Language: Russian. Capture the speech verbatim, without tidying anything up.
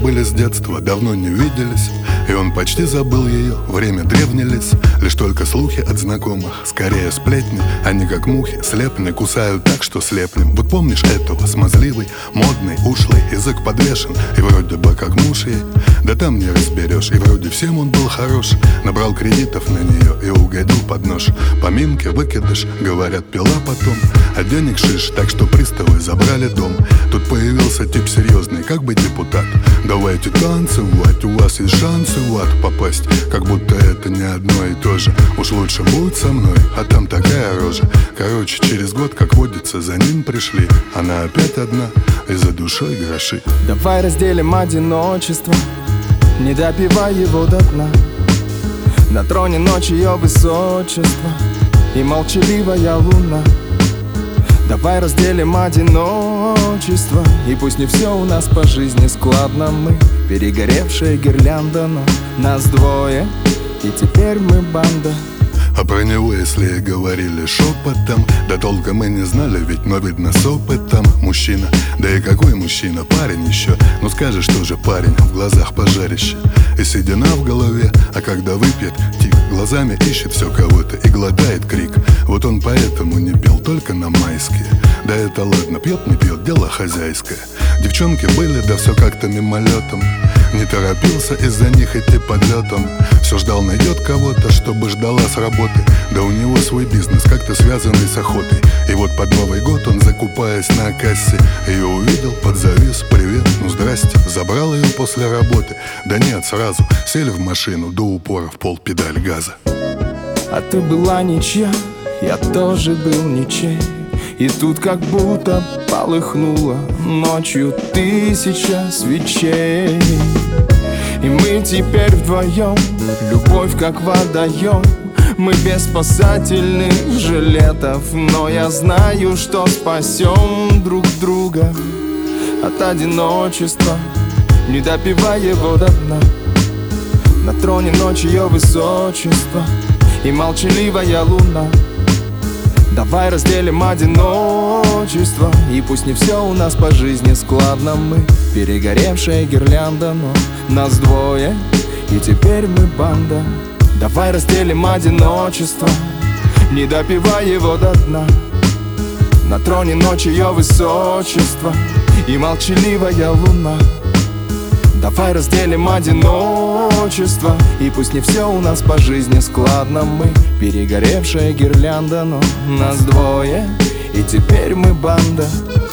были с детства, давно не виделись, и он почти забыл ее, время древний лес. Лишь только слухи от знакомых, скорее сплетни. Они как мухи, слепни, кусают так, что слепнем. Вот помнишь этого, смазливый, модный, ушлый, язык подвешен, и вроде бы как муж ей. Да там не разберешь, и вроде всем он был хорош. Набрал кредитов на нее и угодил под нож. Поминки, выкидыш, говорят, пила потом, а денег шиш, так что приставы забрали дом. Тут появился тип серьезный, как бы депутат. Давайте танцевать, у вас есть шансы в ад попасть. Как будто это не одно и то же. Уж лучше будь со мной, а там такая рожа. Короче, через год, как водится, за ним пришли. Она опять одна, и за душой гроши. Давай разделим одиночество, не допивай его до дна. На троне ночи ее высочество и молчаливая луна. Давай разделим одиночество, и пусть не все у нас по жизни складно. Мы перегоревшая гирлянда, но нас двое, и теперь мы банда. А про него, если и говорили шепотом, да толком мы не знали, ведь, но видно с опытом. Мужчина, да и какой мужчина, парень еще. Ну скажешь, тоже парень, в глазах пожарище и седина в голове. А когда выпьет, тик, глазами ищет все кого-то и глотает крик. Вот он поэтому не пил только на майские. Да это ладно, пьет, не пьет, дело хозяйское. Девчонки были, да все как-то мимолетом. Не торопился из-за них идти подлетом. Все ждал, найдет кого-то, чтобы ждала с работы. Да у него свой бизнес, как-то связанный с охотой. И вот под Новый год он, закупаясь на кассе, ее увидел, подзавис, привет, ну здрасте. Забрал ее после работы, да нет, сразу сели в машину, до упора в пол педаль газа. А ты была ничья, я тоже был ничей. И тут как будто полыхнуло ночью тысяча свечей. И мы теперь вдвоем, любовь как водоем. Мы без спасательных жилетов, но я знаю, что спасем друг друга от одиночества, не допивая его до дна. На троне ночи ее высочество и молчаливая луна. Давай разделим одиночество, и пусть не все у нас по жизни складно. Мы перегоревшая гирлянда, но нас двое, и теперь мы банда. Давай разделим одиночество, не допивай его до дна. На троне ночи ее высочество и молчаливая луна. Давай разделим одиночество, и пусть не все у нас по жизни складно. Мы перегоревшая гирлянда, но нас двое, и теперь мы банда.